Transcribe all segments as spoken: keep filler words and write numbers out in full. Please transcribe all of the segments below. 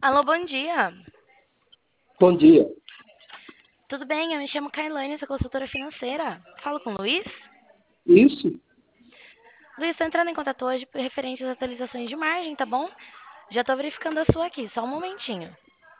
Alô, bom dia. Bom dia. Tudo bem? Eu me chamo Kailane, sou consultora financeira. Falo com o Luiz? Isso? Luiz, estou entrando em contato hoje por referente às atualizações de margem, tá bom? Já estou verificando a sua aqui, só um momentinho.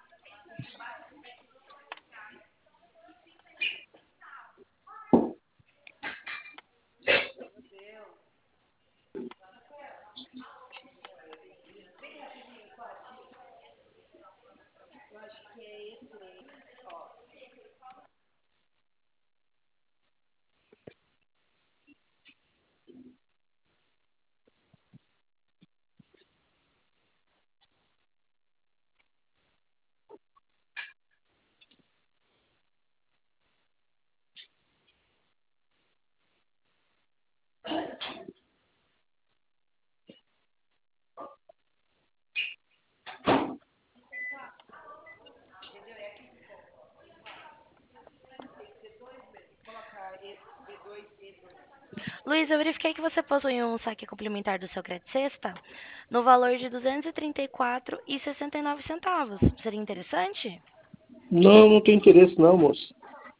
Luiz, eu verifiquei que você possui um saque complementar do seu crédito sexta no valor de duzentos e trinta e quatro reais e sessenta e nove centavos. Seria interessante? Não, não tenho interesse não, moço.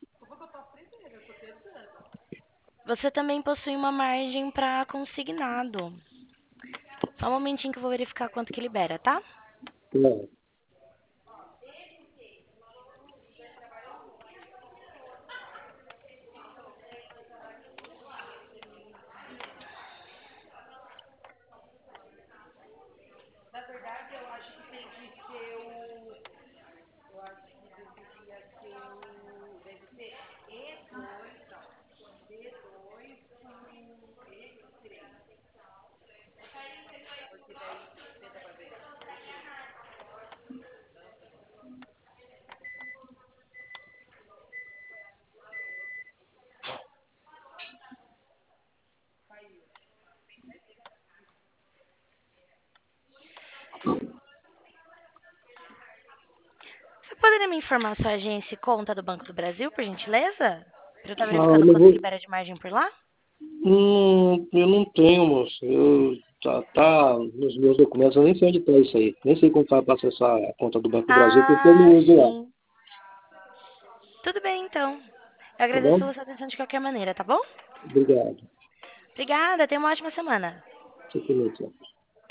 Você também possui uma margem para consignado. Só um momentinho que eu vou verificar quanto que libera, tá? Não. Você poderia me informar sua agência e conta do Banco do Brasil, por gentileza? Para eu estar Ah, eu verificando não quanto que vou. libera de margem por lá? Hum, eu não tenho, moço. Eu, tá, tá nos meus documentos, eu nem sei onde tá isso aí. Nem sei como tá para acessar a conta do Banco do Brasil, porque eu Ah, não uso lá. sim. Tudo bem, então. Eu Tá agradeço bom? pela sua atenção de qualquer maneira, tá bom? Obrigado. Obrigada, tenha uma ótima semana. Você também, tchau.